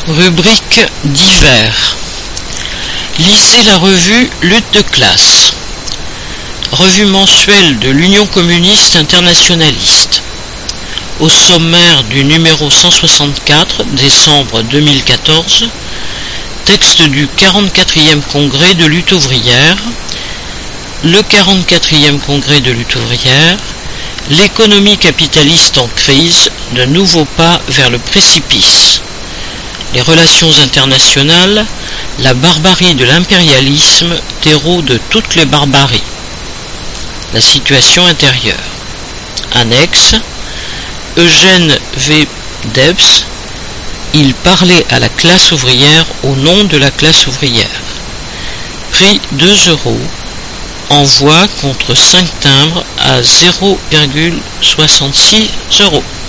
Rubrique divers. Lisez la revue Lutte de classe. Revue mensuelle de l'Union communiste internationaliste. Au sommaire du numéro 164, décembre 2014, texte du 44e congrès de lutte ouvrière, le 44e congrès de lutte ouvrière, l'économie capitaliste en crise, de nouveaux pas vers le précipice. Les relations internationales, la barbarie de l'impérialisme, terreau de toutes les barbaries. La situation intérieure. Annexe. Eugène V. Debs. Il parlait à la classe ouvrière au nom de la classe ouvrière. Prix 2 €. Envoi contre 5 timbres à 0,66 €.